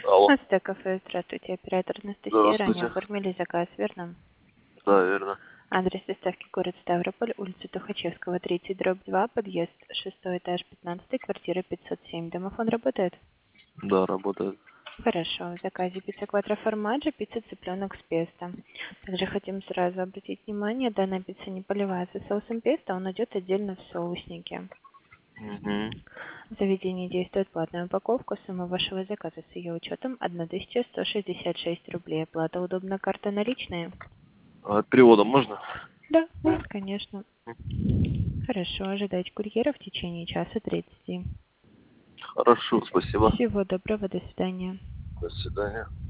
Алло. Астя кафе, здравствуйте, оператор Анастасия, ранее Здравствуйте. оформили заказ, верно? Да, верно. Адрес доставки город Ставрополь, улица Тухачевского, 30/2, подъезд, 6 этаж, 15, квартира 507. Домофон работает? Да, работает. Хорошо, в заказе пицца квадро формаджо, пицца цыпленок с песто. Также хотим сразу обратить внимание, данная пицца не поливается соусом песто, он идет отдельно в соуснике. Угу. В заведении действует платная упаковка. Сумма вашего заказа с ее учетом 1166 рублей. Оплата удобна, карта наличная? А переводом можно? Да, конечно. Хорошо, ожидайте курьера в течение часа 30. Хорошо, спасибо. Всего доброго, до свидания. До свидания.